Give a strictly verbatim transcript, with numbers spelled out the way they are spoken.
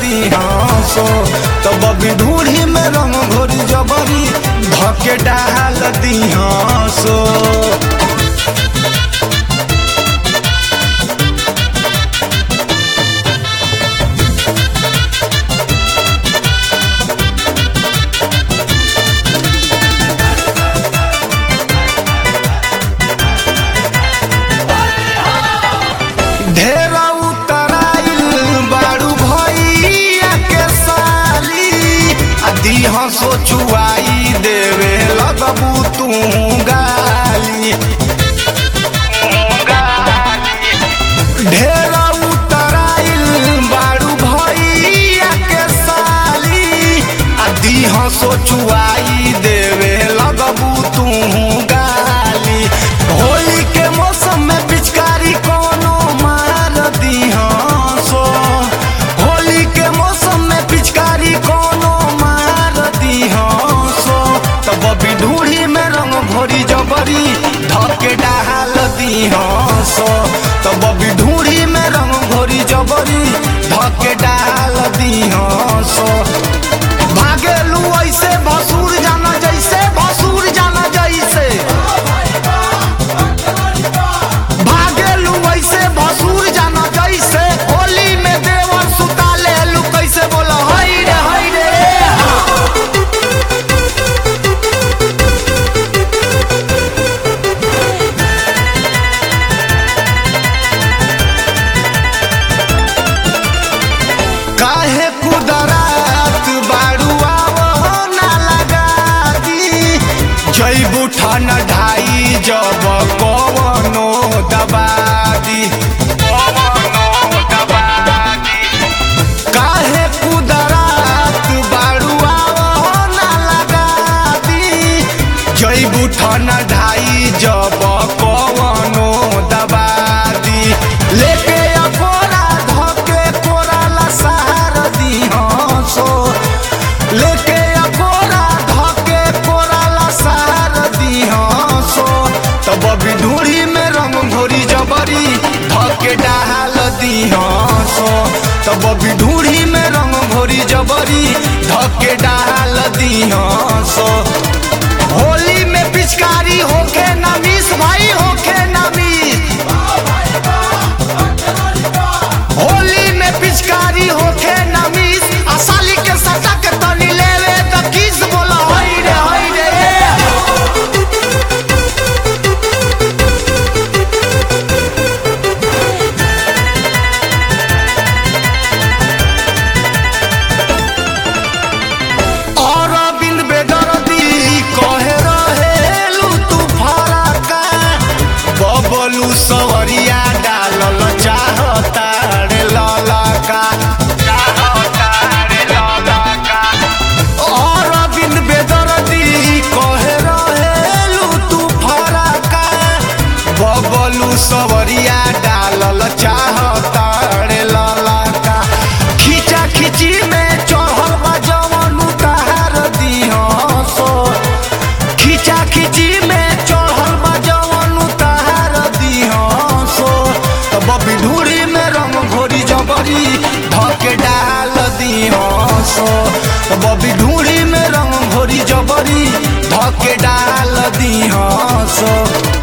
दिहसो तब अभी ढूढ़ी में रंग घोरी जबरी धके डाल दिहसो। ढेरा उतराइल बारू भैया के साली आ दिहसो चुआई देवे लगबू तू गाली। ढेरा उतराइल बारू भैया के साली आ दिहसो चुआई देवे लगबू तू गाली। होली के मौसम में पिचकारी कोनो मार दिहसो, होली के मौसम में पिचकारी कोनो मार दिहसो तब अभी ढूढ़ी में रंग घोरी जबरी धके डाल दिहसो तब अभी ढूढ़ी में रंग घोरी जबरी धके डाल दिहसो। भागेलू ऐसे भसुर जाना जैसे, भसुर जाना जैसे भागेलू ऐसे भसुर जाना जैसे। होली में देवर सुता लेलू कैसे बोला हई रे हई रे। काहे कुदरात बारू आवो ना लगा दी जैबू ठन ढाई जब कवनो दबा दी। काहे कुदरात बारू आवो ना लगा दी जैबू ठन ढाई जब कवनो दबा दी। लेके अकोरा धके कोराला सहार दिहसो, लेके अकोरा धके कोराला सहार दिहसो तब अभी ढूढ़ी में रंग घोरी जबरी धके डाल दिहसो तब अभी ढूढ़ी में रंग घोरी जबरी धके डाल दिहसो। होली में पिचकारी होके नमीस भाई होके नमीस, होली में पिचकारी होके नमीस असाली के सटा के तनी लेवे त किस बोला हई रे हई रे। और बिन बेदर्दी कहे रहेलू तू फरका बबलू सवरिया डालल चाहता रे ललका। और बिन बेदर्दी कहे रहेलू तू फरका बबलू सवरिया डालल चाहता रे ललका। खींचा खींची में चढ़ल बा जवन उतार दिहसो, खींचा खींची में चढ़ल बा जवन उतार दिहसो तब अभी ढूढ़ी में रंग घोरी जबरी धके डाल दिहसो तब अभी ढूढ़ी में रंग घोरी जबरी धके डाल दिहसो।